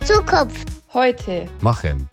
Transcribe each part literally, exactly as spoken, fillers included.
Zukunft. Heute. Machen.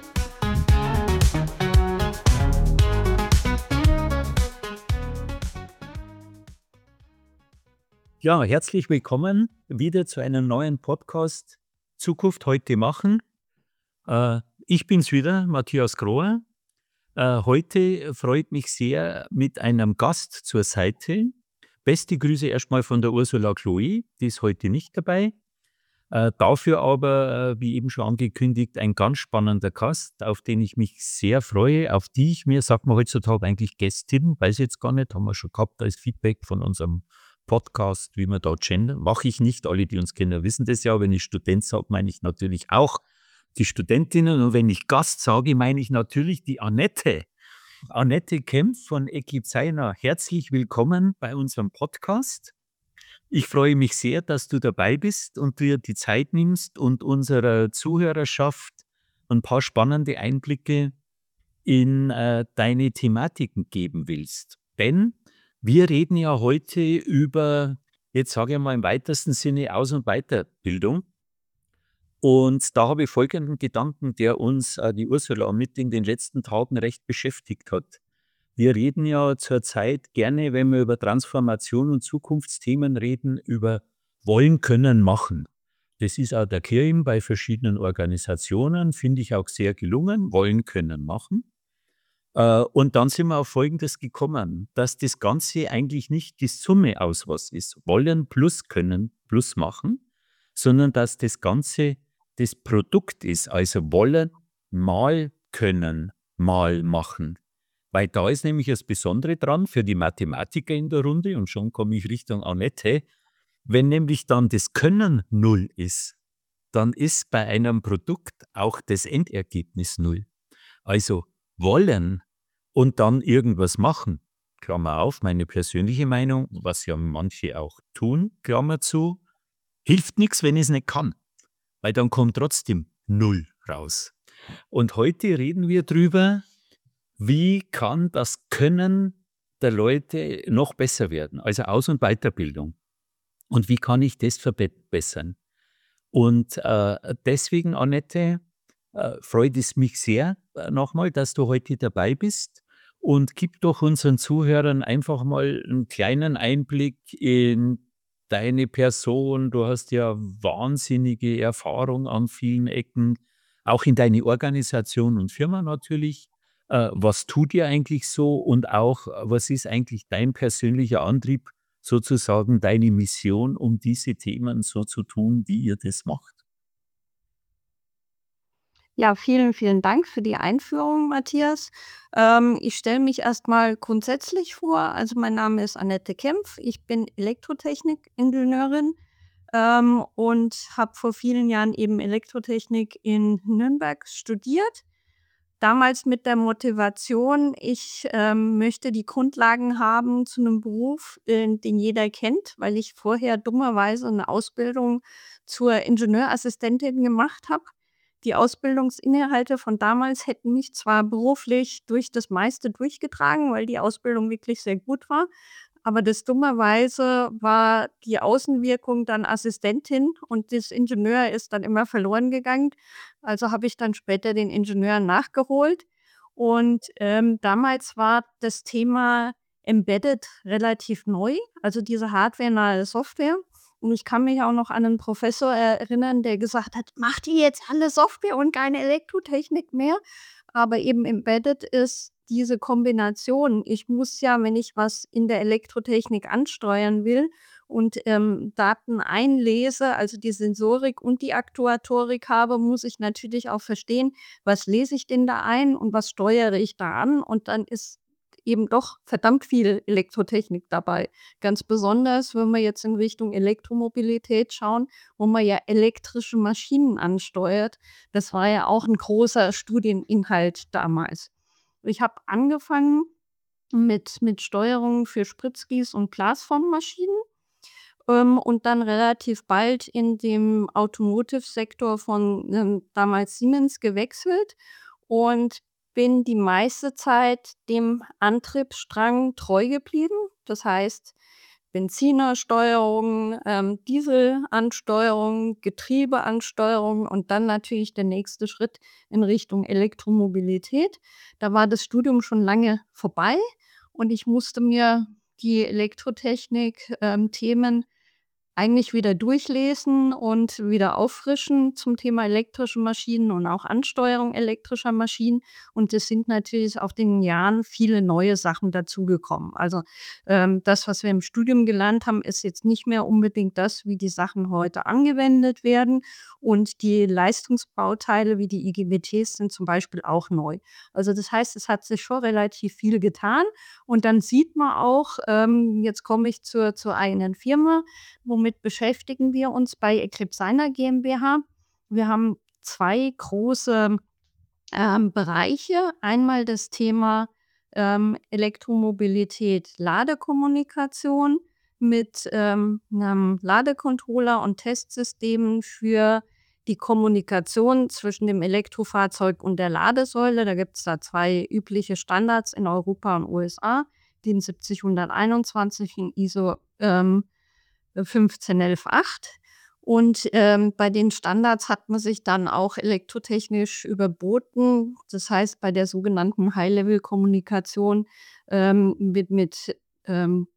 Ja, herzlich willkommen wieder zu einem neuen Podcast Zukunft heute machen. Äh, ich bin's wieder, Matthias Grohr. Äh, heute freut mich sehr mit einem Gast zur Seite. Beste Grüße erstmal von der Ursula Chloe, die ist heute nicht dabei. Äh, dafür aber, äh, wie eben schon angekündigt, ein ganz spannender Gast, auf den ich mich sehr freue, auf die ich mir, sagt man heutzutage eigentlich Gästin, weiß ich jetzt gar nicht, haben wir schon gehabt als Feedback von unserem Podcast, wie wir da gendern. Mache ich nicht, alle, die uns kennen, wissen das ja. Wenn ich Student sage, meine ich natürlich auch die Studentinnen. Und wenn ich Gast sage, meine ich natürlich die Annette. Annette Kempf von Eclipseiner. Herzlich willkommen bei unserem Podcast. Ich freue mich sehr, dass du dabei bist und dir die Zeit nimmst und unserer Zuhörerschaft ein paar spannende Einblicke in äh, deine Thematiken geben willst. Denn wir reden ja heute über, jetzt sage ich mal im weitesten Sinne, Aus- und Weiterbildung. Und da habe ich folgenden Gedanken, der uns äh, die Ursula mit in den letzten Tagen recht beschäftigt hat. Wir reden ja zurzeit gerne, wenn wir über Transformation und Zukunftsthemen reden, über wollen, können, machen. Das ist auch der Claim bei verschiedenen Organisationen, finde ich auch sehr gelungen, wollen, können, machen. Äh, Und dann sind wir auf Folgendes gekommen, dass das Ganze eigentlich nicht die Summe aus was ist, wollen plus können plus machen, sondern dass das Ganze das Produkt ist, also wollen mal können mal machen. Weil da ist nämlich das Besondere dran für die Mathematiker in der Runde, und schon komme ich Richtung Annette, wenn nämlich dann das Können null ist, dann ist bei einem Produkt auch das Endergebnis null. Also wollen und dann irgendwas machen, Klammer auf, meine persönliche Meinung, was ja manche auch tun, Klammer zu, hilft nichts, wenn ich es nicht kann, weil dann kommt trotzdem null raus. Und heute reden wir drüber, wie kann das Können der Leute noch besser werden, also Aus- und Weiterbildung. Und wie kann ich das verbessern? Und äh, deswegen, Annette, äh, freut es mich sehr äh, nochmal, dass du heute dabei bist, und gib doch unseren Zuhörern einfach mal einen kleinen Einblick in deine Person. Du hast ja wahnsinnige Erfahrung an vielen Ecken, auch in deine Organisation und Firma natürlich. Äh, was tut ihr eigentlich so, und auch, äh, was ist eigentlich dein persönlicher Antrieb, sozusagen deine Mission, um diese Themen so zu tun, wie ihr das macht? Ja, vielen, vielen Dank für die Einführung, Matthias. Ähm, ich stelle mich erstmal grundsätzlich vor. Also mein Name ist Annette Kempf. Ich bin Elektrotechnik-Ingenieurin ähm, und habe vor vielen Jahren eben Elektrotechnik in Nürnberg studiert. Damals mit der Motivation, ich ähm, möchte die Grundlagen haben zu einem Beruf, äh, den jeder kennt, weil ich vorher dummerweise eine Ausbildung zur Ingenieurassistentin gemacht habe. Die Ausbildungsinhalte von damals hätten mich zwar beruflich durch das meiste durchgetragen, weil die Ausbildung wirklich sehr gut war, aber das dummerweise war die Außenwirkung dann Assistentin und das Ingenieur ist dann immer verloren gegangen. Also habe ich dann später den Ingenieur nachgeholt und, ähm, damals war das Thema Embedded relativ neu, also diese hardwarenahe Software. Und ich kann mich auch noch an 'nen Professor erinnern, der gesagt hat: „Macht ihr jetzt alle Software und keine Elektrotechnik mehr?“ Aber eben Embedded ist diese Kombination. Ich muss ja, wenn ich was in der Elektrotechnik ansteuern will und, ähm, Daten einlese, also die Sensorik und die Aktuatorik habe, muss ich natürlich auch verstehen, was lese ich denn da ein und was steuere ich da an? Und dann ist eben doch verdammt viel Elektrotechnik dabei. Ganz besonders, wenn wir jetzt in Richtung Elektromobilität schauen, wo man ja elektrische Maschinen ansteuert. Das war ja auch 'n großer Studieninhalt damals. Ich habe angefangen mit mit Steuerung für Spritzgieß und Glasformmaschinen, ähm, und dann relativ bald in dem Automotive-Sektor von, ähm, damals Siemens gewechselt und bin die meiste Zeit dem Antriebsstrang treu geblieben. Das heißt, Benzinersteuerung, ähm, Dieselansteuerung, Getriebeansteuerung und dann natürlich der nächste Schritt in Richtung Elektromobilität. Da war das Studium schon lange vorbei und ich musste mir die Elektrotechnik, ähm, Themen eigentlich wieder durchlesen und wieder auffrischen zum Thema elektrische Maschinen und auch Ansteuerung elektrischer Maschinen. Und es sind natürlich auf den Jahren viele neue Sachen dazugekommen. Also, ähm, das, was wir im Studium gelernt haben, ist jetzt nicht mehr unbedingt das, wie die Sachen heute angewendet werden. Und die Leistungsbauteile wie die I G B Ts sind zum Beispiel auch neu. Also, das heißt, es hat sich schon relativ viel getan. Und dann sieht man auch, ähm, jetzt komme ich zur zur eigenen Firma, womit beschäftigen wir uns bei Eclipsiner GmbH? Wir haben zwei große, ähm, Bereiche. Einmal das Thema, ähm, Elektromobilität, Ladekommunikation mit, ähm, 'nem Ladecontroller und Testsystemen für die Kommunikation zwischen dem Elektrofahrzeug und der Ladesäule. Da gibt's da zwei übliche Standards in Europa und U S A, DIN siebzig hunderteinundzwanzig und ISO, ähm, äh, fünfzehn elf acht. Und, ähm, bei den Standards hat man sich dann auch elektrotechnisch überboten. Das heißt, bei der sogenannten High-Level-Kommunikation, ähm, wird mit, ähm,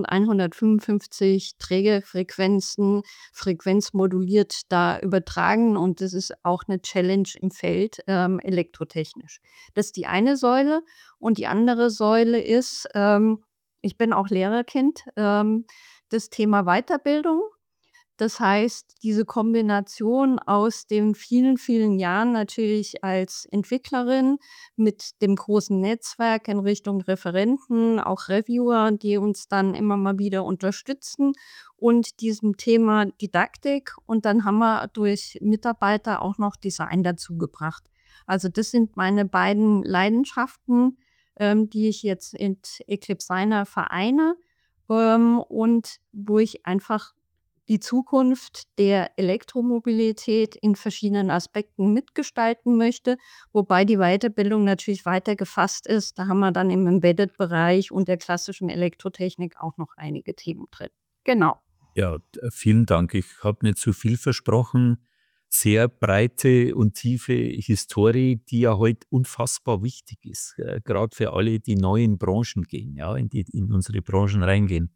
tausendeinhundertfünfundfünfzig Trägerfrequenzen frequenzmoduliert da übertragen und das ist auch 'ne Challenge im Feld, ähm, elektrotechnisch. Das ist die eine Säule und die andere Säule ist, ähm ich bin auch Lehrerkind, ähm, das Thema Weiterbildung. Das heißt, diese Kombination aus den vielen, vielen Jahren natürlich als Entwicklerin mit dem großen Netzwerk in Richtung Referenten, auch Reviewer, die uns dann immer mal wieder unterstützen und diesem Thema Didaktik. Und dann haben wir durch Mitarbeiter auch noch Design dazugebracht. Also, das sind meine beiden Leidenschaften, ähm, die ich jetzt int Eclipsiner vereine, ähm, und wo ich einfach die Zukunft der Elektromobilität in verschiedenen Aspekten mitgestalten möchte, wobei die Weiterbildung natürlich weiter gefasst ist. Da haben wir dann im Embedded-Bereich und der klassischen Elektrotechnik auch noch einige Themen drin. Genau. Ja, d vielen Dank. Ich habe nicht zu viel versprochen. Sehr breite und tiefe Historie, die ja heute unfassbar wichtig ist, äh, grad für alle, die neu in Branchen gehen, ja, in die in unsere Branchen reingehen.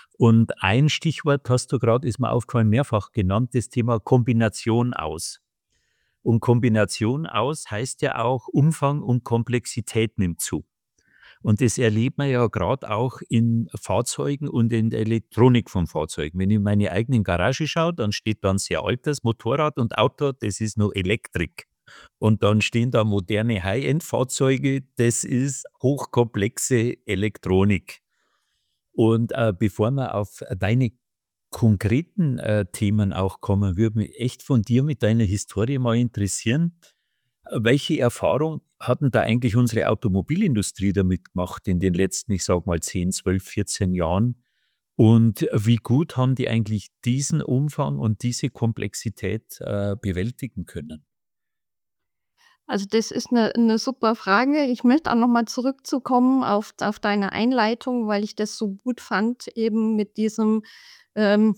Und ein Stichwort hast du grad ist mir aufgefallen, mehrfach genannt, das Thema Kombination aus. Und Kombination aus heißt ja auch, Umfang und Komplexität nimmt zu. Und das erlebt man ja grad auch in Fahrzeugen und in der Elektronik von Fahrzeugen. Wenn ich in meine eigenen Garage schaue, dann steht da 'n sehr altes Motorrad und Auto, das ist noch Elektrik. Und dann stehen da moderne High-End-Fahrzeuge, das ist hochkomplexe Elektronik. Und, äh, bevor wir auf deine konkreten, äh, Themen auch kommen, würde mich echt von dir mit deiner Historie mal interessieren, äh, welche Erfahrung hat 'n da eigentlich unsere Automobilindustrie damit gemacht in den letzten, ich sage mal zehn, zwölf, vierzehn Jahren? Und wie gut haben die eigentlich diesen Umfang und diese Komplexität, äh, bewältigen können? Also, das ist 'ne 'ne super Frage. Ich möchte auch noch mal zurückzukommen auf auf deine Einleitung, weil ich das so gut fand eben mit diesem, ähm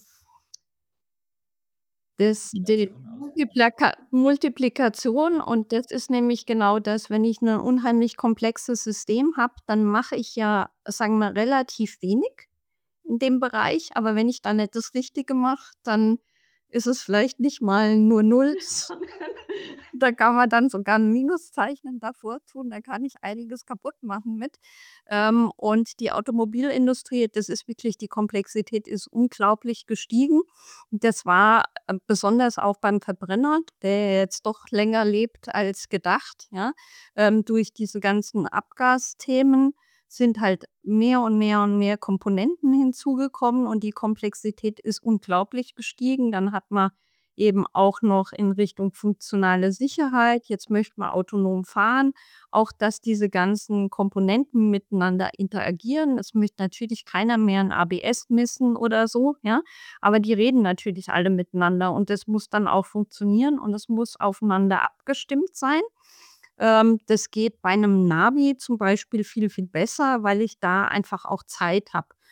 das die Multiplaka Multiplikation und das ist nämlich genau das, wenn ich 'ne unheimlich komplexes System habe, dann mache ich ja, sagen wir, relativ wenig in dem Bereich, aber wenn ich dann nicht das Richtige mache, dann ist es vielleicht nicht mal nur null, sondern da kann man dann sogar 'n Minuszeichen davor tun, da kann ich einiges kaputt machen mit. Ähm, und die Automobilindustrie, das ist wirklich die Komplexität ist unglaublich gestiegen. Das war, äh, besonders auch beim Verbrenner, der jetzt doch länger lebt als gedacht, ja. Ähm, durch diese ganzen Abgasthemen sind halt mehr und mehr und mehr Komponenten hinzugekommen und die Komplexität ist unglaublich gestiegen. Dann hat man eben auch noch in Richtung funktionale Sicherheit jetzt möchte man autonom fahren, auch dass diese ganzen Komponenten miteinander interagieren. Es möchte natürlich keiner mehr 'n ABS missen oder so, ja, aber die reden natürlich alle miteinander und das muss dann auch funktionieren und es muss aufeinander abgestimmt sein. Ähm, das geht bei 'nem Navi zum Beispiel viel, viel besser, weil ich da einfach auch Zeit habe.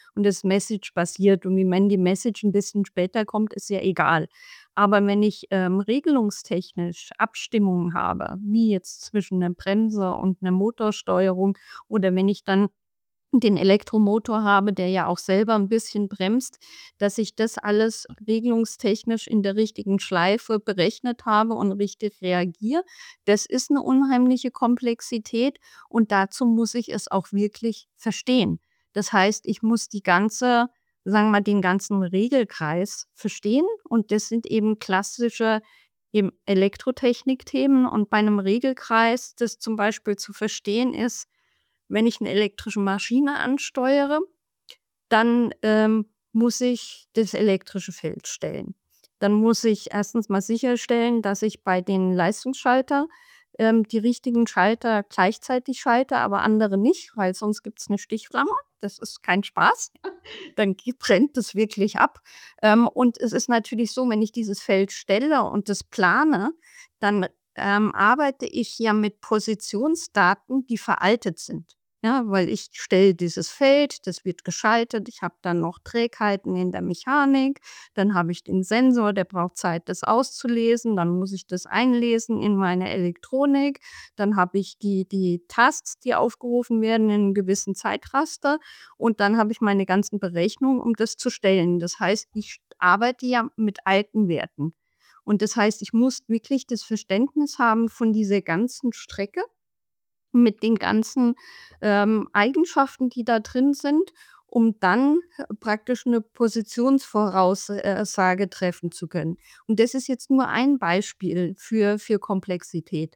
und das Message-basiert. Und wie wenn die Message ein bisschen später kommt, ist ja egal. Aber wenn ich, ähm, regelungstechnisch Abstimmungen habe, wie jetzt zwischen 'ner Bremse und 'ner Motorsteuerung oder wenn ich dann den Elektromotor habe, der ja auch selber ein bisschen bremst, dass ich das alles regelungstechnisch in der richtigen Schleife berechnet habe und richtig reagiere. Das ist eine unheimliche Komplexität und dazu muss ich es auch wirklich verstehen. Das heißt, ich muss die ganze sagen wir mal, den ganzen Regelkreis verstehen und das sind eben klassische eben Elektrotechnikthemen und bei einem Regelkreis, das zum Beispiel zu verstehen ist, wenn ich 'ne elektrische Maschine ansteuere, dann, ähm, muss ich das elektrische Feld stellen. Dann muss ich erstens mal sicherstellen, dass ich bei den Leistungsschalter, ähm, die richtigen Schalter gleichzeitig schalte, aber andere nicht, weil sonst gibt's 'ne Stichflamme. Das ist kein Spaß. Dann ge brennt es wirklich ab. Ähm, und es ist natürlich so, wenn ich dieses Feld stelle und das plane, dann, ähm, arbeite ich ja mit Positionsdaten, die veraltet sind. Ja, weil ich stelle dieses Feld, das wird geschaltet. Ich habe dann noch Trägheiten in der Mechanik. Dann habe ich den Sensor, der braucht Zeit, das auszulesen. Dann muss ich das einlesen in meine Elektronik. Dann habe ich die die Tasks, die aufgerufen werden in 'nem gewissen Zeitraster. Und dann habe ich meine ganzen Berechnungen, um das zu stellen. Das heißt, ich arbeite ja mit alten Werten. Und das heißt, ich muss wirklich das Verständnis haben von dieser ganzen Strecke mit den ganzen, ähm, Eigenschaften, die da drin sind, um dann äh, praktisch 'ne Positionsvoraussage treffen zu können. Und das ist jetzt nur ein Beispiel für für Komplexität.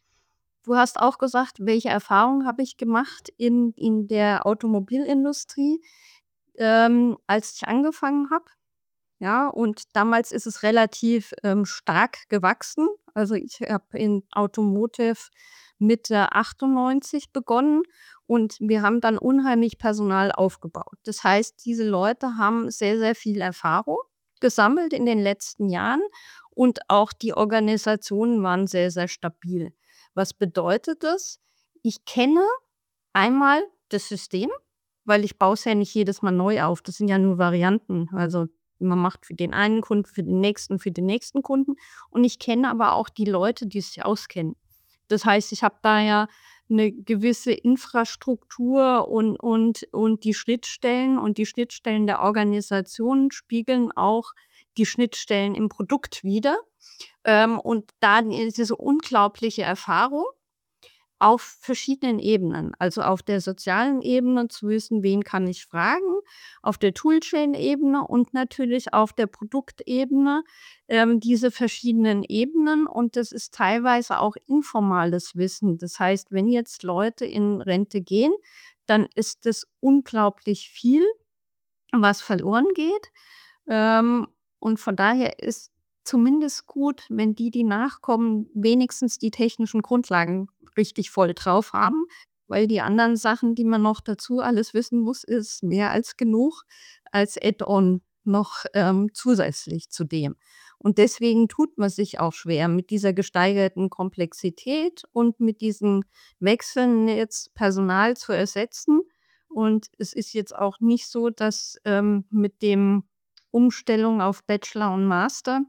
Du hast auch gesagt, welche Erfahrungen habe ich gemacht in in der Automobilindustrie, ähm, als ich angefangen habe. Ja, und damals ist es relativ, ähm, stark gewachsen. Also, ich habe in Automotive Mitte achtundneunzig begonnen und wir haben dann unheimlich Personal aufgebaut. Das heißt, diese Leute haben sehr, sehr viel Erfahrung gesammelt in den letzten Jahren und auch die Organisationen waren sehr, sehr stabil. Was bedeutet das? Ich kenne einmal das System, weil ich baue es ja nicht jedes Mal neu auf. Das sind ja nur Varianten. Also, man macht für den einen Kunden, für den nächsten, für den nächsten Kunden. Und ich kenne aber auch die Leute, die sich auskennen. Das heißt, ich habe da ja 'ne gewisse Infrastruktur und und und die Schnittstellen und die Schnittstellen der Organisation spiegeln auch die Schnittstellen im Produkt wider. Ähm, und da diese unglaubliche Erfahrung auf verschiedenen Ebenen. Also, auf der sozialen Ebene zu wissen, wen kann ich fragen, auf der Toolchain-Ebene und natürlich auf der Produktebene, ähm, diese verschiedenen Ebenen und das ist teilweise auch informales Wissen. Das heißt, wenn jetzt Leute in Rente gehen, dann ist es unglaublich viel, was verloren geht. Ähm, und von daher ist zumindest gut, wenn die, die nachkommen, wenigstens die technischen Grundlagen richtig voll drauf haben, weil die anderen Sachen, die man noch dazu alles wissen muss, ist mehr als genug als Add-on noch, ähm, zusätzlich zu dem. Und deswegen tut man sich auch schwer mit dieser gesteigerten Komplexität und mit diesen Wechseln jetzt Personal zu ersetzen. Und es ist jetzt auch nicht so, dass, ähm, mit dem Umstellung auf Bachelor und Master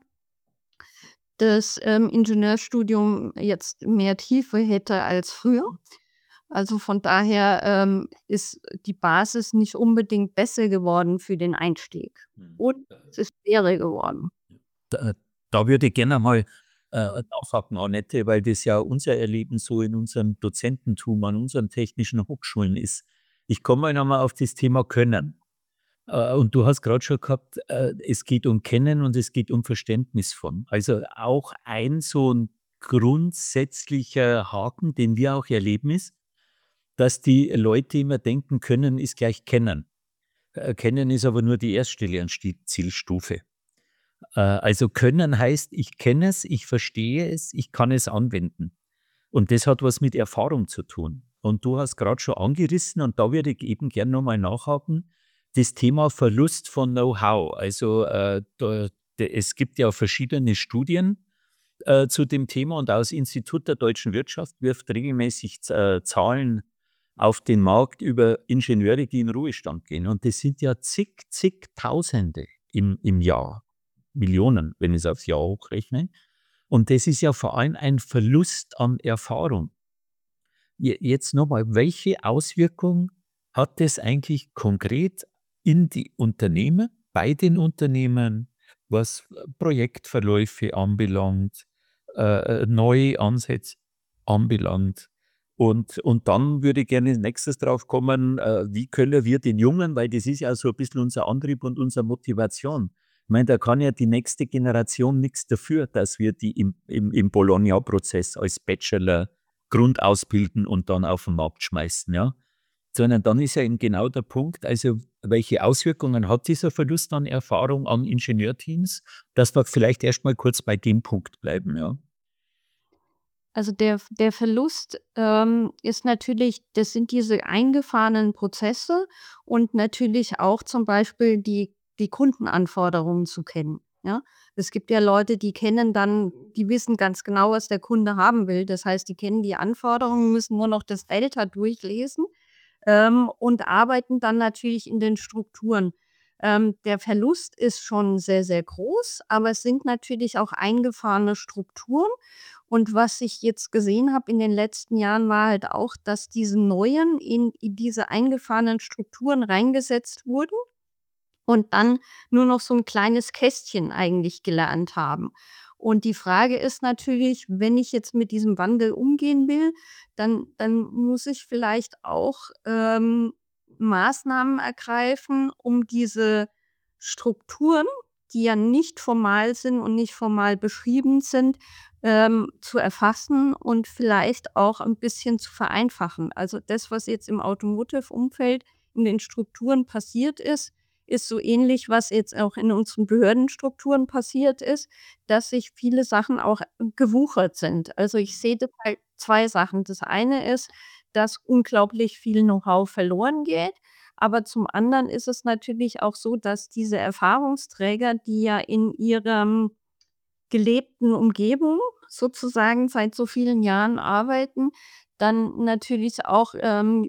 das, ähm, Ingenieurstudium jetzt mehr Tiefe hätte als früher. Also, von daher, ähm, ist die Basis nicht unbedingt besser geworden für den Einstieg. Mhm. Und es ist schwerer geworden. Da da würde ich gerne mal, äh, nachhaken, Annette, weil das ja unser Erleben so in unserem Dozententum an unseren technischen Hochschulen ist. Ich komme mal noch mal auf das Thema Können. Äh, und du hast gerade schon gehabt, äh, es geht um Kennen und es geht um Verständnis von. Also, auch ein so ein grundsätzlicher Haken, den wir auch erleben, ist, dass die Leute immer denken, Können ist gleich Kennen. Äh, Kennen ist aber nur die erste Lernsti Zielstufe. Äh, also Können heißt, ich kenne es, ich verstehe es, ich kann es anwenden. Und das hat was mit Erfahrung zu tun. Und du hast gerade schon angerissen, und da würde ich eben gerne noch mal nachhaken, das Thema Verlust von Know-how. Also, äh, da de es gibt ja verschiedene Studien, äh, zu dem Thema und auch das Institut der deutschen Wirtschaft wirft regelmäßig Z äh, Zahlen auf den Markt über Ingenieure, die in Ruhestand gehen. Und das sind ja zig, zigtausende im, im Jahr. Millionen, wenn ich es aufs Jahr hochrechne. Und das ist ja vor allem ein Verlust an Erfahrung. Je- Jetzt nochmal, welche Auswirkung hat das eigentlich konkret in die Unternehmen, bei den Unternehmen, was Projektverläufe anbelangt, äh, neue Ansätze anbelangt? Und, und dann würde ich gerne als nächstes drauf kommen, äh, wie können wir den Jungen, weil das ist ja so ein bisschen unser Antrieb und unsere Motivation. Ich meine, da kann ja die nächste Generation nichts dafür, dass wir die im, im, im Bologna-Prozess als Bachelor Grund ausbilden und dann auf den Markt schmeißen, ja. Sondern dann ist ja eben genau der Punkt, also welche Auswirkungen hat dieser Verlust an Erfahrung an Ingenieurteams, dass wir vielleicht erstmal kurz bei dem Punkt bleiben, ja. Also der der Verlust, ähm, ist natürlich, das sind diese eingefahrenen Prozesse und natürlich auch zum Beispiel die die Kundenanforderungen zu kennen, ja? Es gibt ja Leute, die kennen dann, die wissen ganz genau, was der Kunde haben will. Das heißt, die kennen die Anforderungen, müssen nur noch das Delta durchlesen, ähm, und arbeiten dann natürlich in den Strukturen. Ähm, der Verlust ist schon sehr, sehr groß, aber es sind natürlich auch eingefahrene Strukturen. Und was ich jetzt gesehen habe in den letzten Jahren, war halt auch, dass diese neuen in in diese eingefahrenen Strukturen reingesetzt wurden und dann nur noch so 'n kleines Kästchen eigentlich gelernt haben. Und die Frage ist natürlich, wenn ich jetzt mit diesem Wandel umgehen will, dann dann muss ich vielleicht auch, ähm, Maßnahmen ergreifen, um diese Strukturen, die ja nicht formal sind und nicht formal beschrieben sind, ähm, zu erfassen und vielleicht auch 'n bisschen zu vereinfachen. Also, das, was jetzt im Automotive-Umfeld in den Strukturen passiert ist, ist so ähnlich, was jetzt auch in unseren Behördenstrukturen passiert ist, dass sich viele Sachen auch gewuchert sind. Also, ich sehe dabei zwei Sachen. Das eine ist, dass unglaublich viel Know-how verloren geht, aber zum anderen ist es natürlich auch so, dass diese Erfahrungsträger, die ja in ihrem gelebten Umgebung sozusagen seit so vielen Jahren arbeiten, dann natürlich auch, ähm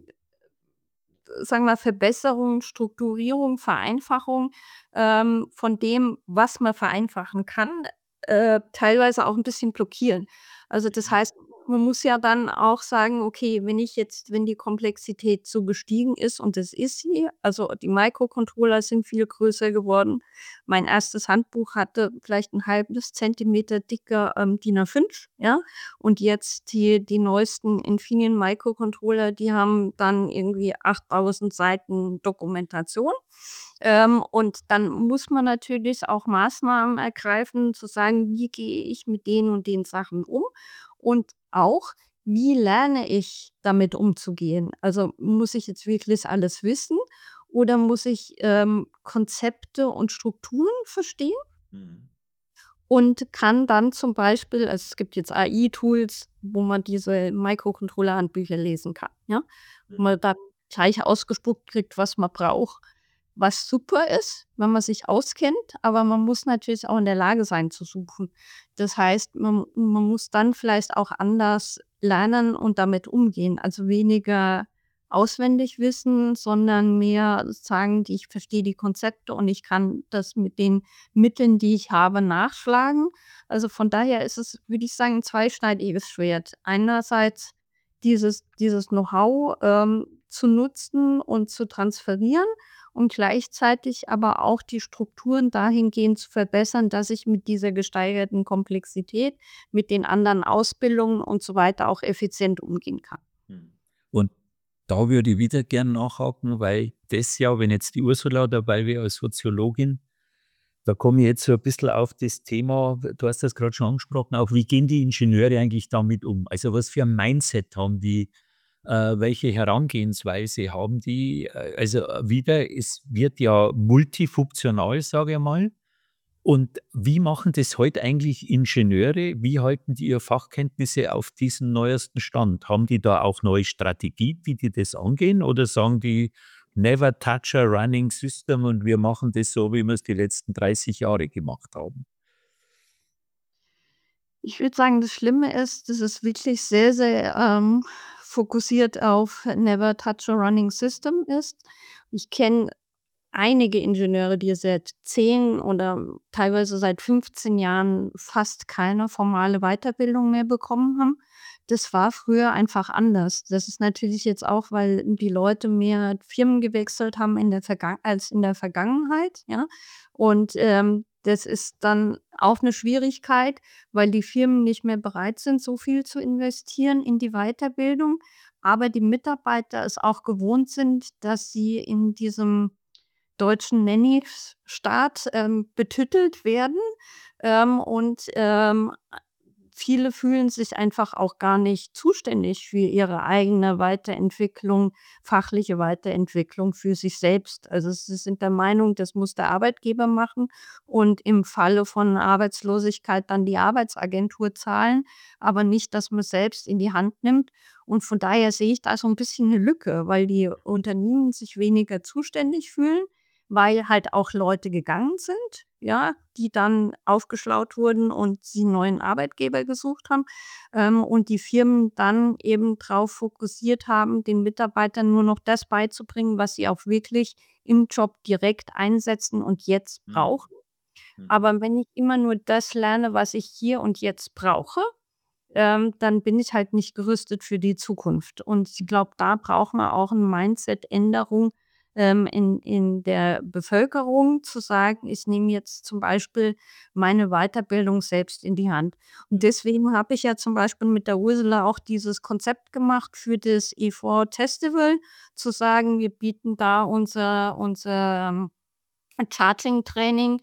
sagen wir, Verbesserung, Strukturierung, Vereinfachung, ähm, von dem, was man vereinfachen kann, äh, teilweise auch 'n bisschen blockieren. Also, das heißt, man muss ja dann auch sagen: „Okay, wenn ich jetzt wenn die Komplexität so gestiegen ist“, und das ist sie, also, die Microcontroller sind viel größer geworden. Mein erstes Handbuch hatte vielleicht 'n halbes Zentimeter dicker, ähm, DIN A fünf, ja? Und jetzt die die neuesten Infineon Microcontroller, die haben dann irgendwie achttausend Seiten Dokumentation. Ähm, und dann muss man natürlich auch Maßnahmen ergreifen, zu sagen: „Wie gehe ich mit den und den Sachen um?“ Und auch, wie lerne ich damit umzugehen? Also, muss ich jetzt wirklich alles wissen oder muss ich, ähm, Konzepte und Strukturen verstehen? Mhm. Und kann dann zum Beispiel, also, es gibt jetzt A I-Tools, wo man diese Microcontroller-Handbücher lesen kann, ja? Wo Mhm. man dann gleich ausgespuckt kriegt, was man braucht. Was super ist, wenn man sich auskennt, aber man muss natürlich auch in der Lage sein zu suchen. Das heißt, man man muss dann vielleicht auch anders lernen und damit umgehen. Also, weniger auswendig wissen, sondern mehr sagen, ich verstehe die Konzepte und ich kann das mit den Mitteln, die ich habe, nachschlagen. Also, von daher ist es, würde ich sagen, 'n zweischneidiges Schwert. Einerseits dieses dieses Know-how, ähm, zu nutzen und zu transferieren und gleichzeitig aber auch die Strukturen dahingehend zu verbessern, dass ich mit dieser gesteigerten Komplexität, mit den anderen Ausbildungen und so weiter auch effizient umgehen kann. Mhm. Und da würde ich wieder gern nachhaken, weil das ja, wenn jetzt die Ursula dabei wäre als Soziologin, da komme ich jetzt so ein bisschen auf das Thema, du hast das gerade schon angesprochen, auch wie gehen die Ingenieure eigentlich damit um? Also, was für ein Mindset haben die? Äh, welche Herangehensweise haben die? Äh, also, äh, wieder, es wird ja multifunktional, sage ich mal. Und wie machen das heute eigentlich Ingenieure? Wie halten die ihre Fachkenntnisse auf diesen neuesten Stand? Haben die da auch neue Strategien, wie die das angehen? Oder sagen die: „Never touch a running system“ und wir machen das so, wie wir es die letzten dreißig Jahre gemacht haben? Ich würde sagen, das Schlimme ist, das ist wirklich sehr, sehr, ähm, fokussiert auf Never touch a running system ist. Ich kenne einige Ingenieure, die seit zehn oder teilweise seit fünfzehn Jahren fast keine formale Weiterbildung mehr bekommen haben. Das war früher einfach anders. Das ist natürlich jetzt auch, weil die Leute mehr Firmen gewechselt haben in der Vergangen als in der Vergangenheit, ja. Und, ähm, das ist dann auch 'ne Schwierigkeit, weil die Firmen nicht mehr bereit sind, so viel zu investieren in die Weiterbildung, aber die Mitarbeiter es auch gewohnt sind, dass sie in diesem deutschen Nanny-Staat, ähm, betüttelt werden, ähm, und, ähm, a viele fühlen sich einfach auch gar nicht zuständig für ihre eigene Weiterentwicklung, fachliche Weiterentwicklung für sich selbst. Also, sie sind der Meinung, das muss der Arbeitgeber machen und im Falle von Arbeitslosigkeit dann die Arbeitsagentur zahlen, aber nicht, dass man's selbst in die Hand nimmt. Und von daher sehe ich da so 'n bisschen 'ne Lücke, weil die Unternehmen sich weniger zuständig fühlen, weil halt auch Leute gegangen sind, ja, die dann aufgeschlaut wurden und sie 'n neuen Arbeitgeber gesucht haben, ähm, und die Firmen dann eben drauf fokussiert haben, den Mitarbeitern nur noch das beizubringen, was sie auch wirklich im Job direkt einsetzen und jetzt Mhm. brauchen. Mhm. Aber wenn ich immer nur das lerne, was ich hier und jetzt brauche, ähm, dann bin ich halt nicht gerüstet für die Zukunft. Und ich glaube, da braucht man auch 'n Mindset-Änderung, ähm, in in der Bevölkerung zu sagen: „Ich nehme jetzt zum Beispiel meine Weiterbildung selbst in die Hand.“ Und deswegen habe ich ja zum Beispiel mit der Ursula auch dieses Konzept gemacht für das E four Testival, zu sagen, wir bieten da unser unser, ähm, Charting-Training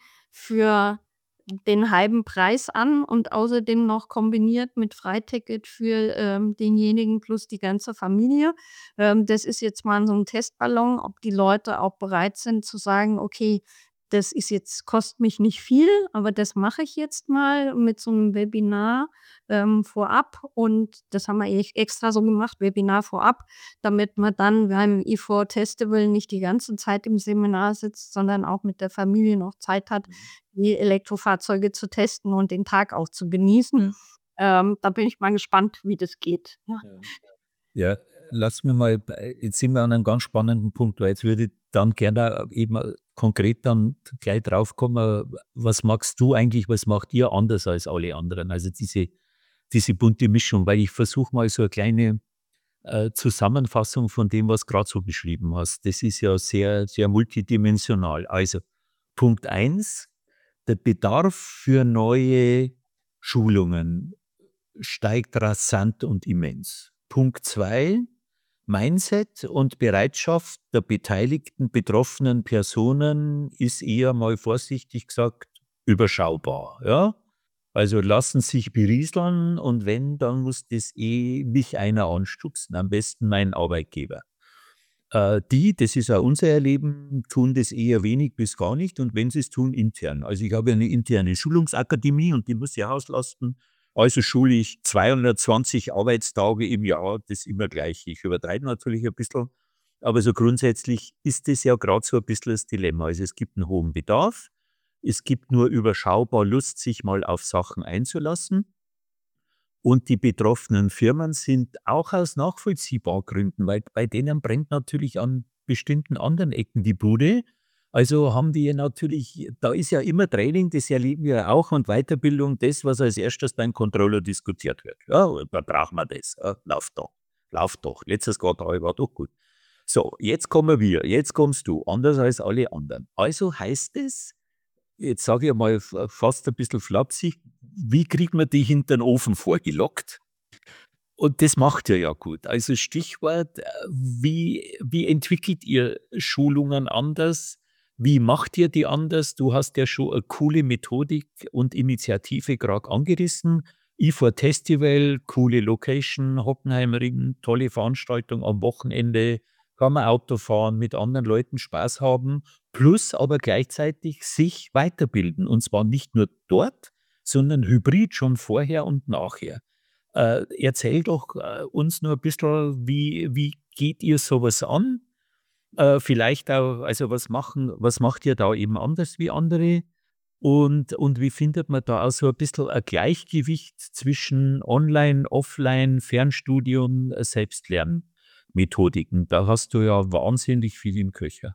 für den halben Preis an und außerdem noch kombiniert mit Freiticket für, ähm, denjenigen plus die ganze Familie. Ähm, das ist jetzt mal so 'n Testballon, ob die Leute auch bereit sind zu sagen: „Okay, das ist jetzt kostet mich nicht viel, aber das mache ich jetzt mal mit so 'nem Webinar, ähm, vorab.“ Und das haben wir e extra so gemacht, Webinar vorab, damit man dann beim E four Testival nicht die ganze Zeit im Seminar sitzt, sondern auch mit der Familie noch Zeit hat, Mhm. die Elektrofahrzeuge zu testen und den Tag auch zu genießen. Ähm, da bin ich mal gespannt, wie das geht, ja. Ja. Ja, lass mir mal bei jetzt sind wir an einem ganz spannenden Punkt, weil jetzt würde ich dann gerne eben äh, konkret dann gleich draufkommen, was magst du eigentlich, was macht ihr anders als alle anderen? Also, diese diese bunte Mischung, weil ich versuche mal so 'ne kleine, äh, Zusammenfassung von dem, was grad so beschrieben hast. Das ist ja sehr, sehr multidimensional. Also, Punkt eins, der Bedarf für neue Schulungen steigt rasant und immens. Punkt zwei, Mindset und Bereitschaft der beteiligten, betroffenen Personen ist eher mal vorsichtig gesagt überschaubar, ja? Also, lassen sich berieseln und wenn, dann muss das eh mich einer anstupsen, am besten mein Arbeitgeber. Äh, die, das ist auch unser Erleben, tun das eher wenig bis gar nicht und wenn sie's tun, intern. Also, ich habe ja 'ne interne Schulungsakademie und die muss ich auslasten. Also, schule ich zweihundertzwanzig Arbeitstage im Jahr das immer Gleiche. Ich übertreibe natürlich ein bisschen, aber so grundsätzlich ist das ja grad so ein bisschen das Dilemma. Also, es gibt 'n hohen Bedarf. Es gibt nur überschaubar Lust, sich mal auf Sachen einzulassen. Und die betroffenen Firmen sind auch aus nachvollziehbar Gründen, weil bei denen brennt natürlich an bestimmten anderen Ecken die Bude. Also, haben die natürlich da ist ja immer Training, das erleben wir ja auch und Weiterbildung das, was als Erstes beim Controller diskutiert wird. Ja, da brauchen wir das, ja, läuft doch, läuft doch. Letztes Quartal war doch gut. So, jetzt kommen wir, jetzt kommst du, anders als alle anderen. Also heißt es, jetzt sage ich einmal f fast ein bisschen flapsig: „Wie kriegt man die hinter 'n Ofen vorgelockt?“ Und das macht ihr ja gut. Also, Stichwort, äh, wie wie entwickelt ihr Schulungen anders? Wie macht ihr die anders? Du hast ja schon eine coole Methodik und Initiative grad angerissen. E four Testival, coole Location, Hockenheimring, tolle Veranstaltung am Wochenende, kann man Auto fahren, mit anderen Leuten Spaß haben, plus aber gleichzeitig sich weiterbilden und zwar nicht nur dort, sondern hybrid schon vorher und nachher. Äh, erzähl doch, äh, uns nur ein bisschen, wie wie geht ihr so was an? Äh, vielleicht auch also, was machen was macht ihr da eben anders wie andere? Und, und wie findet man da auch so ein bisschen ein Gleichgewicht zwischen Online, Offline, Fernstudium, äh, Selbstlernmethodiken? Da hast du ja wahnsinnig viel im Köcher.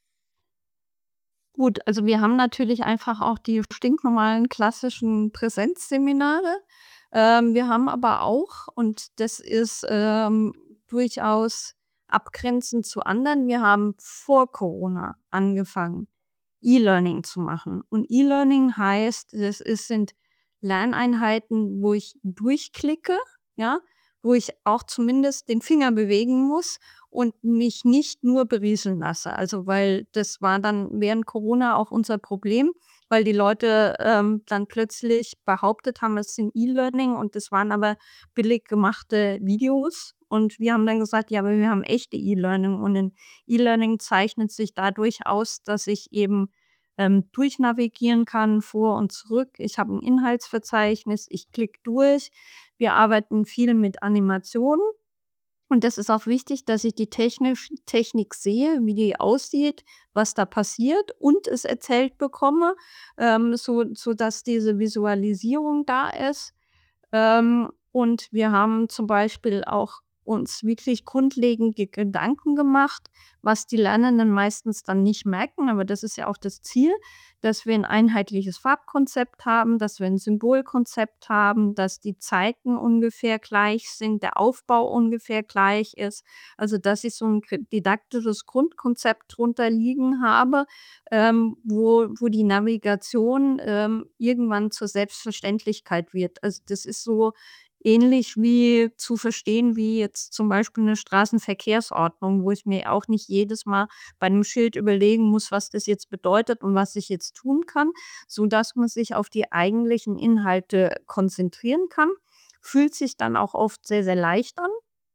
Gut, also wir haben natürlich einfach auch die stinknormalen klassischen Präsenzseminare. Ähm, wir haben aber auch, und das ist, ähm, durchaus abgrenzend zu anderen, wir haben vor Corona angefangen, E-Learning zu machen. Und E-Learning heißt, das ist sind Lerneinheiten, wo ich durchklicke, ja, wo ich auch zumindest den Finger bewegen muss und mich nicht nur berieseln lasse. Also, weil das war dann während Corona auch unser Problem, weil die Leute, ähm, dann plötzlich behauptet haben, es sind E-Learning und das waren aber billig gemachte Videos. Und wir haben dann gesagt: „Ja, aber wir haben echte E-Learning." Und in E-Learning zeichnet sich dadurch aus, dass ich eben, ähm, durchnavigieren kann, vor und zurück. Ich habe 'n Inhaltsverzeichnis, ich klicke durch. Wir arbeiten viel mit Animationen. Und das ist auch wichtig, dass ich die technisch Technik sehe, wie die aussieht, was da passiert und es erzählt bekomme, ähm, so sodass diese Visualisierung da ist. Ähm, und wir haben zum Beispiel auch uns wirklich grundlegende Gedanken gemacht, was die Lernenden meistens dann nicht merken, aber das ist ja auch das Ziel, dass wir 'n einheitliches Farbkonzept haben, dass wir 'n Symbolkonzept haben, dass die Zeiten ungefähr gleich sind, der Aufbau ungefähr gleich ist. Also, dass ich so 'n k didaktisches Grundkonzept drunter liegen habe, ähm, wo wo die Navigation, ähm, irgendwann zur Selbstverständlichkeit wird. Also, das ist so ähnlich wie zu verstehen wie jetzt zum Beispiel 'ne Straßenverkehrsordnung, wo ich mir auch nicht jedes Mal bei 'nem Schild überlegen muss, was das jetzt bedeutet und was ich jetzt tun kann, sodass man sich auf die eigentlichen Inhalte konzentrieren kann. Fühlt sich dann auch oft sehr, sehr leicht an.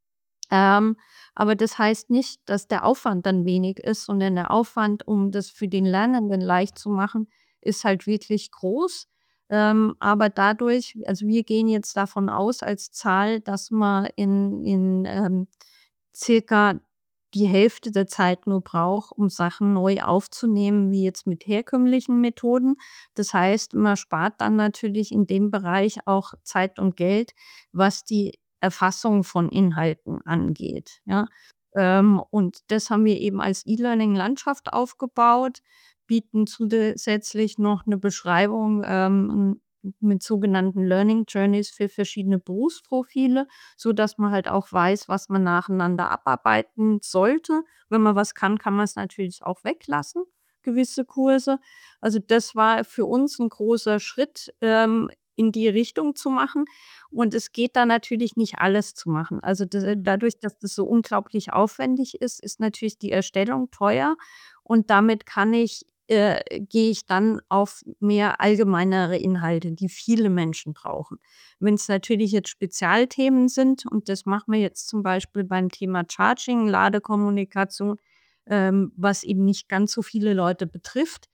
Ähm, aber das heißt nicht, dass der Aufwand dann wenig ist, sondern der Aufwand, um das für den Lernenden leicht zu machen, ist halt wirklich groß. Ähm, aber dadurch also, wir gehen jetzt davon aus als Zahl, dass man in in, ähm, circa die Hälfte der Zeit nur braucht, um Sachen neu aufzunehmen, wie jetzt mit herkömmlichen Methoden. Das heißt, man spart dann natürlich in dem Bereich auch Zeit und Geld, was die Erfassung von Inhalten angeht, ja? Ähm, und das haben wir eben als E-Learning-Landschaft aufgebaut, bieten zusätzlich noch 'ne Beschreibung, ähm, mit sogenannten Learning Journeys für verschiedene Berufsprofile, sodass man halt auch weiß, was man nacheinander abarbeiten sollte. Wenn man was kann, kann man's natürlich auch weglassen, gewisse Kurse. Also, das war für uns 'n großer Schritt, ähm, in die Richtung zu machen. Und es geht da natürlich nicht alles zu machen. Also, d dadurch, dass das so unglaublich aufwendig ist, ist natürlich die Erstellung teuer und damit kann ich äh, gehe ich dann auf mehr allgemeinere Inhalte, die viele Menschen brauchen. Wenn's natürlich jetzt Spezialthemen sind und das machen wir jetzt zum Beispiel beim Thema Charging, Ladekommunikation, ähm, was eben nicht ganz so viele Leute betrifft,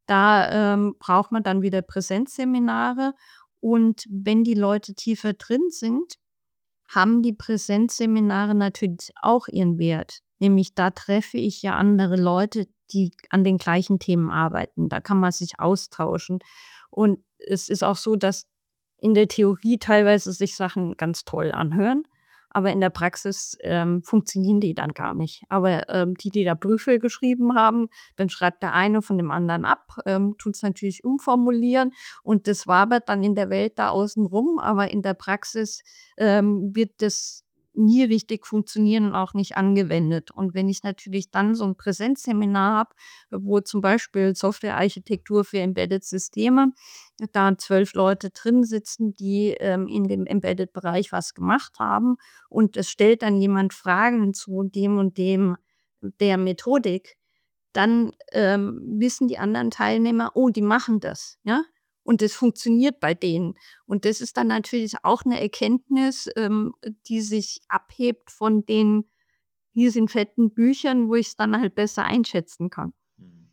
da, ähm, braucht man dann wieder Präsenzseminare. Und wenn die Leute tiefer drin sind, haben die Präsenzseminare natürlich auch ihren Wert. Nämlich da treffe ich ja andere Leute, die an den gleichen Themen arbeiten. Da kann man sich austauschen. Und es ist auch so, dass in der Theorie teilweise sich Sachen ganz toll anhören, aber in der Praxis, ähm, funktionieren die dann gar nicht. Aber, ähm, die, die da Briefe geschrieben haben, dann schreibt der eine von dem anderen ab, ähm, tut's natürlich umformulieren und das wabert dann in der Welt da außen rum, aber in der Praxis, ähm, wird das nie richtig funktionieren und auch nicht angewendet. Und wenn ich natürlich dann so 'n Präsenzseminar habe, wo zum Beispiel Softwarearchitektur für Embedded-Systeme, da zwölf Leute drin sitzen, die, ähm, in dem Embedded-Bereich was gemacht haben und es stellt dann jemand Fragen zu dem und dem der Methodik, dann, ähm, wissen die anderen Teilnehmer: „Oh, die machen das", ja? Und das funktioniert bei denen. Und das ist dann natürlich auch 'ne Erkenntnis, ähm, die sich abhebt von den riesenfetten Büchern, wo ich's dann halt besser einschätzen kann. Mhm.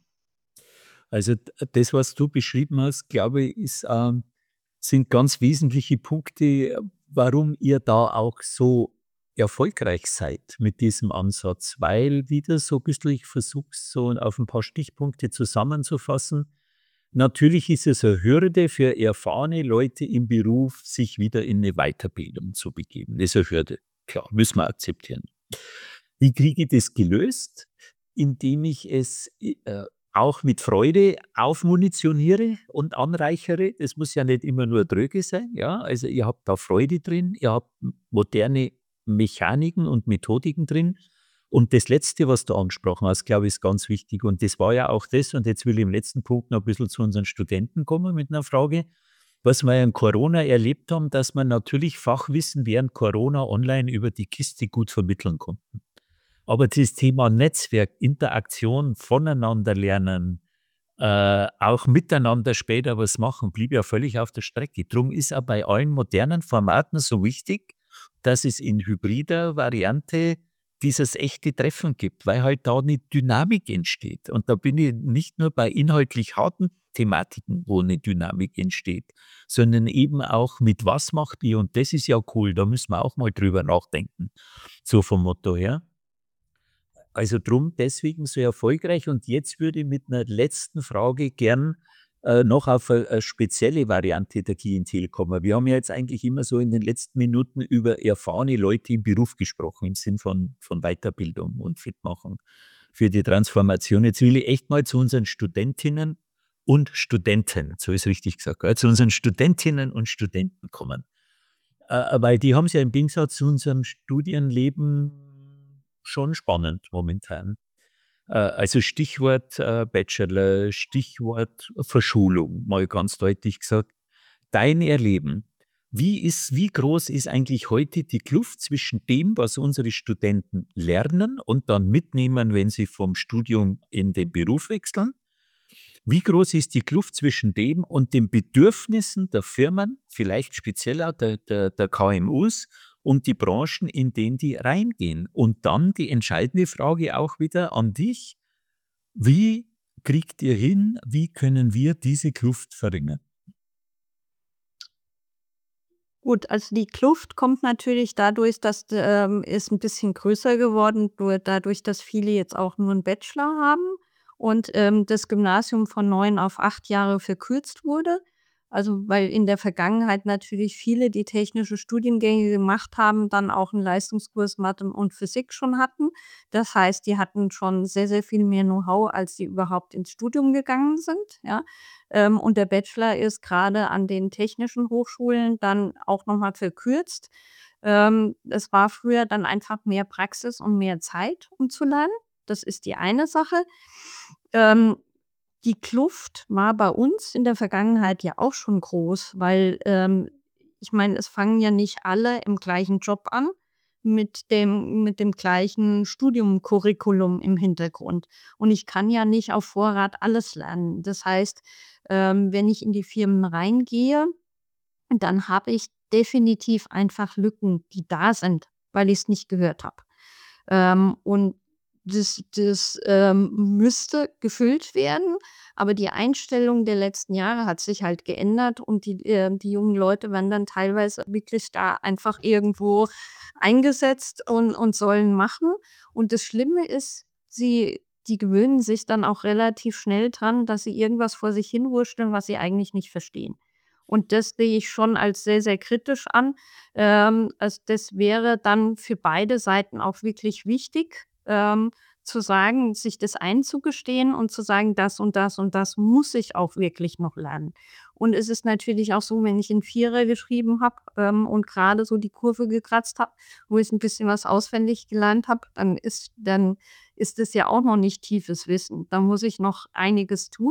Also, d das, was du beschrieben hast, glaube ich, ist, ähm sind ganz wesentliche Punkte, warum ihr da auch so erfolgreich seid mit diesem Ansatz, weil wieder so bisschen ich versuche es so auf 'n paar Stichpunkte zusammenzufassen. Natürlich ist es eine Hürde für erfahrene Leute im Beruf, sich wieder in eine Weiterbildung zu begeben. Das ist eine Hürde. Klar, müssen wir akzeptieren. Wie kriege ich das gelöst? Indem ich es äh, auch mit Freude aufmunitioniere und anreichere. Das muss ja nicht immer nur dröge sein. Ja? Also ihr habt da Freude drin, ihr habt moderne Mechaniken und Methodiken drin. Und das Letzte, was du angesprochen hast, glaube ich, ist ganz wichtig. Und das war ja auch das, und jetzt will ich im letzten Punkt noch ein bisschen zu unseren Studenten kommen mit einer Frage, was wir in Corona erlebt haben, dass man natürlich Fachwissen während Corona online über die Kiste gut vermitteln konnten. Aber das Thema Netzwerk, Interaktion, voneinander lernen, äh, auch miteinander später was machen, blieb ja völlig auf der Strecke. Drum ist auch bei allen modernen Formaten so wichtig, dass es in hybrider Variante dieses echte Treffen gibt, weil halt da eine Dynamik entsteht. Und da bin ich nicht nur bei inhaltlich harten Thematiken, wo eine Dynamik entsteht, sondern eben auch mit was macht ihr, und das ist ja cool, da müssen wir auch mal drüber nachdenken, so vom Motto her. Also drum deswegen so erfolgreich. Und jetzt würde ich mit einer letzten Frage gern äh, noch auf eine, eine spezielle Variante der Klientel kommen. Wir haben ja jetzt eigentlich immer so in den letzten Minuten über erfahrene Leute im Beruf gesprochen, im Sinn von, von Weiterbildung und Fitmachen für die Transformation. Jetzt will ich echt mal zu unseren Studentinnen und Studenten, so ist richtig gesagt, gell, zu unseren Studentinnen und Studenten kommen. Äh, weil die haben es ja im Gegensatz zu unserem Studienleben schon spannend momentan. Äh, also Stichwort äh, Bachelor, Stichwort Verschulung, mal ganz deutlich gesagt. Dein Erleben, wie ist, wie groß ist eigentlich heute die Kluft zwischen dem, was unsere Studenten lernen und dann mitnehmen, wenn sie vom Studium in den Beruf wechseln? Wie groß ist die Kluft zwischen dem und den Bedürfnissen der Firmen, vielleicht speziell auch der, der, der K M Us und die Branchen, in denen die reingehen? Und dann die entscheidende Frage auch wieder an dich. Wie kriegt ihr hin, wie können wir diese Kluft verringern? Gut, also die Kluft kommt natürlich dadurch, dass ähm, ist ein bisschen größer geworden, nur dadurch, dass viele jetzt auch nur einen Bachelor haben und, ähm, das Gymnasium von neun auf acht Jahre verkürzt wurde. Also, weil in der Vergangenheit natürlich viele, die technische Studiengänge gemacht haben, dann auch einen Leistungskurs Mathe und Physik schon hatten. Das heißt, die hatten schon sehr, sehr viel mehr Know-how, als die überhaupt ins Studium gegangen sind, ja. Ähm, und der Bachelor ist gerade an den technischen Hochschulen dann auch noch mal verkürzt. Ähm, es war früher dann einfach mehr Praxis und mehr Zeit, um zu lernen. Das ist die eine Sache. Ähm, die Kluft war bei uns in der Vergangenheit ja auch schon groß, weil, ähm, ich meine, es fangen ja nicht alle im gleichen Job an mit dem mit dem gleichen Studium-Curriculum im Hintergrund. Und ich kann ja nicht auf Vorrat alles lernen. Das heißt, ähm, wenn ich in die Firmen reingehe, dann habe ich definitiv einfach Lücken, die da sind, weil ich es nicht gehört habe. Ähm, und das das, ähm, müsste gefüllt werden, aber die Einstellung der letzten Jahre hat sich halt geändert und die äh, die jungen Leute werden dann teilweise wirklich da einfach irgendwo eingesetzt und und sollen machen. Und das Schlimme ist, sie die gewöhnen sich dann auch relativ schnell dran, dass sie irgendwas vor sich hinwursteln, was sie eigentlich nicht verstehen. Und das sehe ich schon als sehr, sehr kritisch an. Ähm, also, das wäre dann für beide Seiten auch wirklich wichtig, ähm, zu sagen, sich das einzugestehen und zu sagen: „Das und das und das muss ich auch wirklich noch lernen.“ Und es ist natürlich auch so, wenn ich 'n Vierer geschrieben habe, ähm, und grade so die Kurve gekratzt habe, wo ich 'n bisschen was auswendig gelernt habe, dann ist dann ist das ja auch noch nicht tiefes Wissen. Da muss ich noch einiges tun.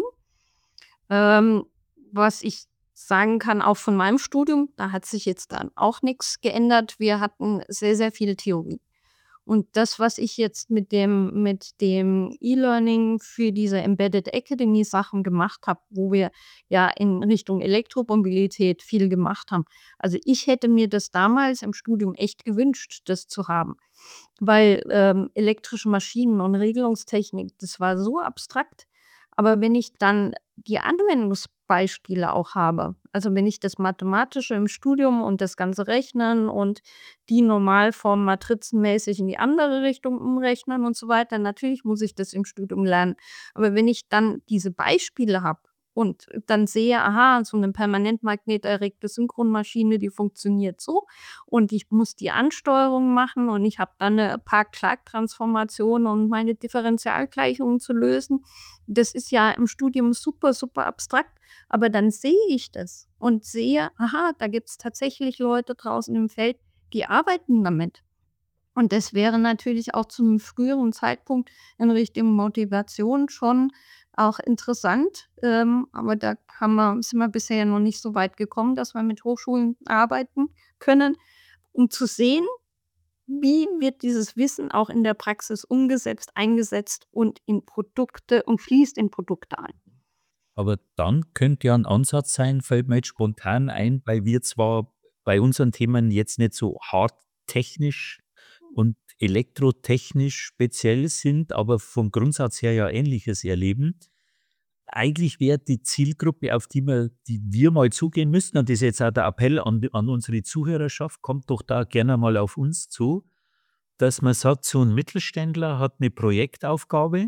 Ähm, was ich sagen kann, auch von meinem Studium, da hat sich jetzt dann auch nix geändert. Wir hatten sehr, sehr viel Theorie. Und das, was ich jetzt mit dem mit dem E-Learning für diese Embedded Academy Sachen gemacht habe, wo wir ja in Richtung Elektromobilität viel gemacht haben. Also, ich hätte mir das damals im Studium echt gewünscht, das zu haben, weil, ähm, elektrische Maschinen und Regelungstechnik, das war so abstrakt. Aber wenn ich dann die Anwendungsbeispiele auch habe, also, wenn ich das Mathematische im Studium und das ganze Rechnen und die Normalform matrizenmäßig in die andere Richtung umrechnen und so weiter, natürlich muss ich das im Studium lernen. Aber wenn ich dann diese Beispiele habe und dann sehe, aha, so 'ne permanentmagneterregte Synchronmaschine, die funktioniert so und ich muss die Ansteuerung machen und ich habe dann 'ne Park-Clark-Transformation, um meine Differentialgleichungen zu lösen. Das ist ja im Studium super, super abstrakt, aber dann sehe ich das und sehe, aha, da gibt's tatsächlich Leute draußen im Feld, die arbeiten damit. Und das wäre natürlich auch zu 'nem früheren Zeitpunkt in Richtung Motivation schon auch interessant, ähm, aber da haben wir sind wir bisher noch nicht so weit gekommen, dass wir mit Hochschulen arbeiten können, um zu sehen, wie wird dieses Wissen auch in der Praxis umgesetzt, eingesetzt und in Produkte und fließt in Produkte ein. Aber dann könnte ja 'n Ansatz sein, fällt mir jetzt spontan ein, weil wir zwar bei unseren Themen jetzt nicht so hart technisch und elektrotechnisch speziell sind, aber vom Grundsatz her ja Ähnliches erleben. Eigentlich wäre die Zielgruppe, auf die wir die wir mal zugehen müssten, und das ist jetzt auch der Appell an d an unsere Zuhörerschaft, kommt doch da gerne mal auf uns zu, dass man sagt, so 'n Mittelständler hat 'ne Projektaufgabe,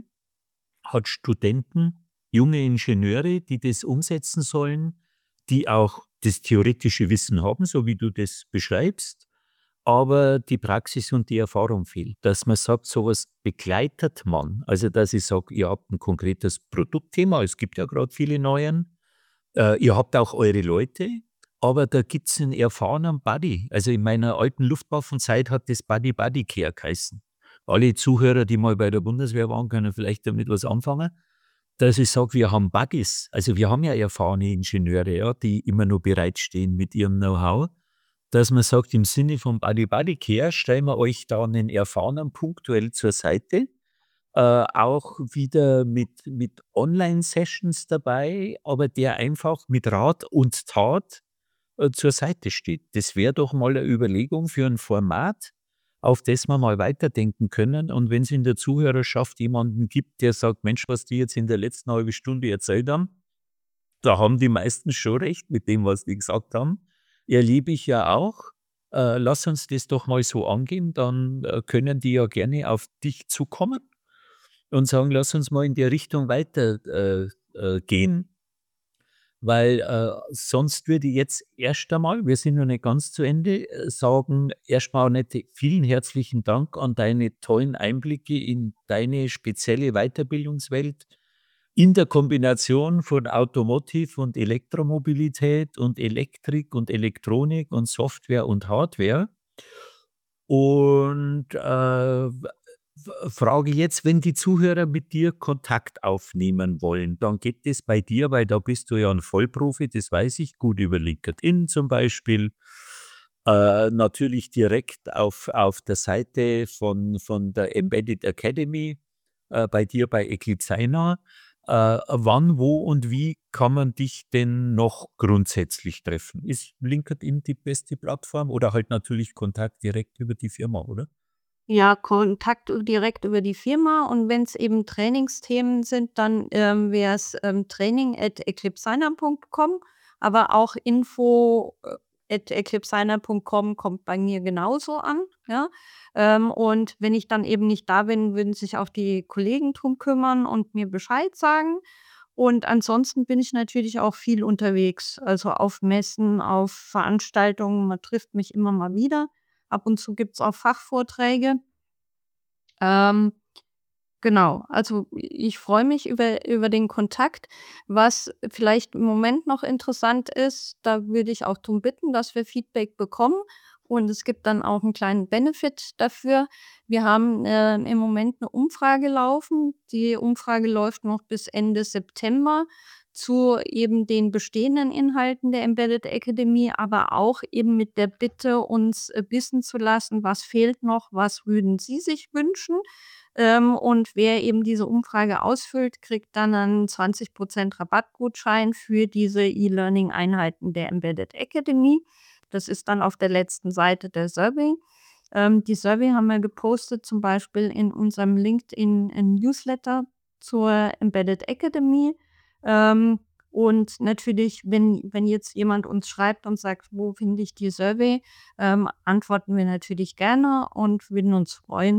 hat Studenten, junge Ingenieure, die das umsetzen sollen, die auch das theoretische Wissen haben, so wie du das beschreibst, aber die Praxis und die Erfahrung fehlt. Dass man sagt, so was begleitet man. Also, dass ich sage, ihr habt 'n konkretes Produktthema, es gibt ja grad viele Neueren, äh, ihr habt auch eure Leute, aber da gibt's 'n erfahrenen Buddy. Also, in meiner alten Luftwaffenzeit hat das Buddy Buddy Care geheißen. Alle Zuhörer, die mal bei der Bundeswehr waren, können vielleicht damit was anfangen, dass ich sage, wir haben Buddies. Also, wir haben ja erfahrene Ingenieure, ja, die immer noch bereitstehen mit ihrem Know-how, dass man sagt, im Sinne von Buddy Buddy Care stellen wir euch da 'nen Erfahrenen punktuell zur Seite, äh, auch wieder mit mit Online-Sessions dabei, aber der einfach mit Rat und Tat, äh, zur Seite steht. Das wäre doch mal 'ne Überlegung für 'n Format, auf das wir mal weiterdenken können. Und wenn's in der Zuhörerschaft jemanden gibt, der sagt: „Mensch, was die jetzt in der letzten halbe Stunde erzählt haben, da haben die meisten schon recht mit dem, was die gesagt haben. Erlebe ich ja auch. Äh, lass uns das doch mal so angehen, dann, äh, können die ja gerne auf dich zukommen und sagen: „Lass uns mal in der Richtung weiter, äh, äh, gehen.“ Weil, äh, sonst würde ich jetzt erst einmal, wir sind noch nicht ganz zu Ende, äh, sagen, erst mal, Annette, vielen herzlichen Dank an deine tollen Einblicke in deine spezielle Weiterbildungswelt in der Kombination von Automotive und Elektromobilität und Elektrik und Elektronik und Software und Hardware. Und, äh, w w frage jetzt, wenn die Zuhörer mit dir Kontakt aufnehmen wollen, dann geht das bei dir, weil da bist du ja 'n Vollprofi, das weiß ich, gut über LinkedIn zum Beispiel, äh, natürlich direkt auf auf der Seite von von der Embedded Academy, äh, bei dir bei Eclipsina. Äh, wann, wo und wie kann man dich denn noch grundsätzlich treffen? Ist LinkedIn die beste Plattform oder halt natürlich Kontakt direkt über die Firma, oder? Ja, Kontakt ü direkt über die Firma und wenn's eben Trainingsthemen sind, dann, ähm, wär's, ähm, training at eclipsina punkt com, aber auch info, äh, at eclipsina punkt com kommt bei mir genauso an, ja? Ähm, und wenn ich dann eben nicht da bin, würden sich auch die Kollegen drum kümmern und mir Bescheid sagen. Und ansonsten bin ich natürlich auch viel unterwegs, also auf Messen, auf Veranstaltungen. Man trifft mich immer mal wieder. Ab und zu gibt's auch Fachvorträge. Ähm, genau, also i ich freue mich über über den Kontakt. Was vielleicht im Moment noch interessant ist, da würde ich auch drum bitten, dass wir Feedback bekommen und es gibt dann auch 'n kleinen Benefit dafür. Wir haben, äh, im Moment 'ne Umfrage laufen. Die Umfrage läuft noch bis Ende September zu eben den bestehenden Inhalten der Embedded Academy, aber auch eben mit der Bitte, uns, äh, wissen zu lassen: „Was fehlt noch? Was würden Sie sich wünschen?“ Ähm, und wer eben diese Umfrage ausfüllt, kriegt dann einen zwanzig Prozent Rabattgutschein für diese E-Learning-Einheiten der Embedded Academy. Das ist dann auf der letzten Seite der Survey. Ähm, die Survey haben wir gepostet, zum Beispiel in unserem LinkedIn, äh, Newsletter zur Embedded Academy. Ähm, und natürlich, wenn wenn jetzt jemand uns schreibt und sagt: „Wo finde ich die Survey?“, ähm, antworten wir natürlich gerne und würden uns freuen,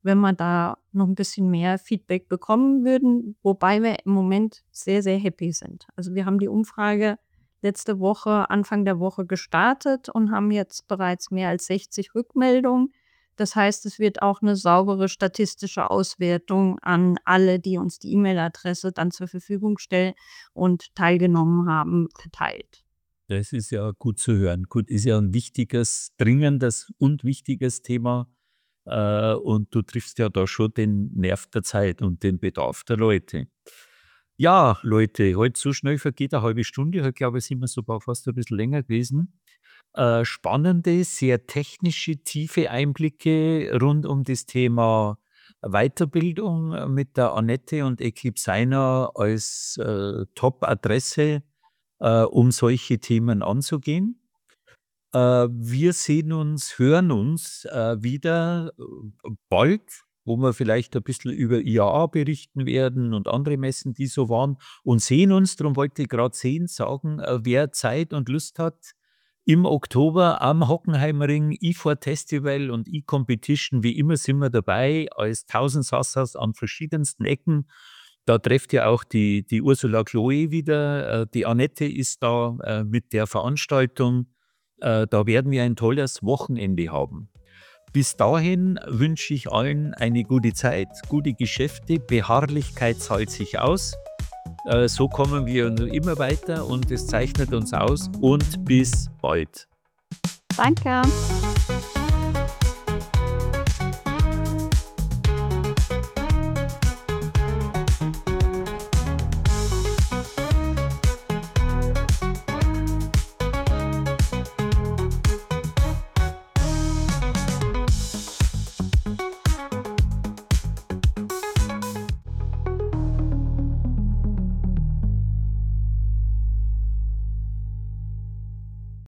wenn wir da noch ein bisschen mehr Feedback bekommen würden, wobei wir im Moment sehr, sehr happy sind. Also, wir haben die Umfrage letzte Woche, Anfang der Woche gestartet und haben jetzt bereits mehr als sechzig Rückmeldungen. Das heißt, es wird auch eine saubere statistische Auswertung an alle, die uns die E-Mail-Adresse dann zur Verfügung stellen und teilgenommen haben, verteilt. Das ist ja gut zu hören. Gut, ist ja ein wichtiges, dringendes und wichtiges Thema. Äh, und du triffst ja da schon den Nerv der Zeit und den Bedarf der Leute. Ja, Leute, heute so schnell vergeht eine halbe Stunde. Heute, glaube ich, sind wir sogar fast ein bisschen länger gewesen. Äh, spannende, sehr technische, tiefe Einblicke rund um das Thema Weiterbildung äh, mit der Annette und Eclipsiner als äh, Top-Adresse, äh, um solche Themen anzugehen. Äh, wir sehen uns, hören uns äh, wieder äh, bald, wo wir vielleicht ein bisschen über I A A berichten werden und andere Messen, die so waren, und sehen uns, darum wollte ich gerade sehen, sagen, äh, wer Zeit und Lust hat, im Oktober am Hockenheimring, I vier Festival und E-Competition, wie immer sind wir dabei, als Tausendsassers an verschiedensten Ecken. Da trefft ja auch die, die Ursula Chloe wieder, äh, die Annette ist da äh, mit der Veranstaltung. Äh, da werden wir ein tolles Wochenende haben. Bis dahin wünsche ich allen eine gute Zeit, gute Geschäfte, Beharrlichkeit zahlt sich aus. Äh, so kommen wir immer weiter und es zeichnet uns aus und bis bald. Danke.